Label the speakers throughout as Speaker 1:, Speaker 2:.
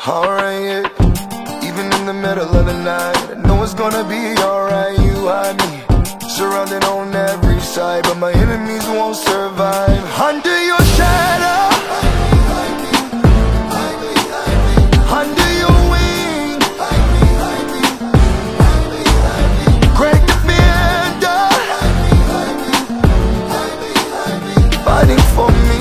Speaker 1: Alright, yeah. Even in the middle of the night, I know it's gonna be alright. You hide me, surrounded on every side, but my enemies won't survive. Under your shadow, under your wing, great defender, fighting for me.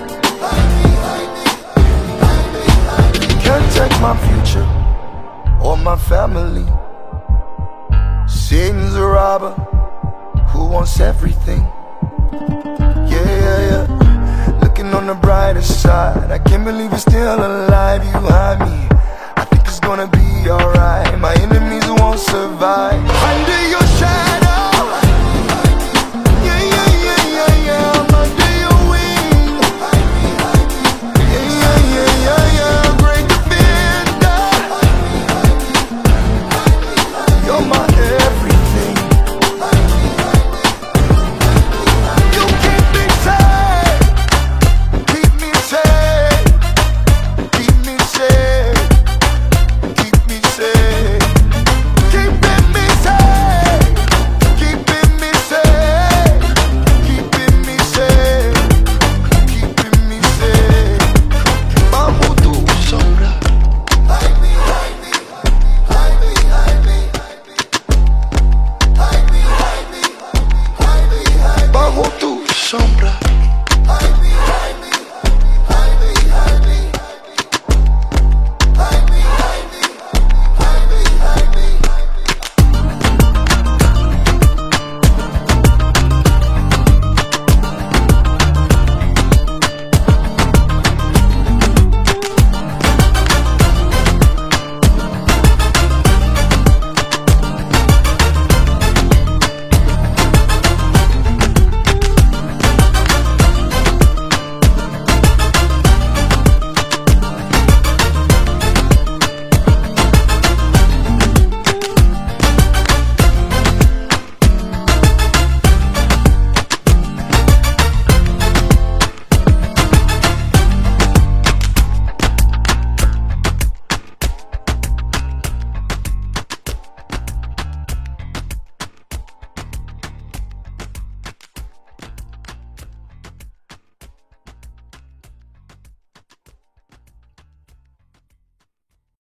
Speaker 1: Can't take my future or my family. Satan's a robber who wants everything. Yeah, yeah, yeah. Looking on the brighter side, I can't believe you're still alive. You hide me, I think it's gonna be alright. My enemies won't survive. Under your shadow,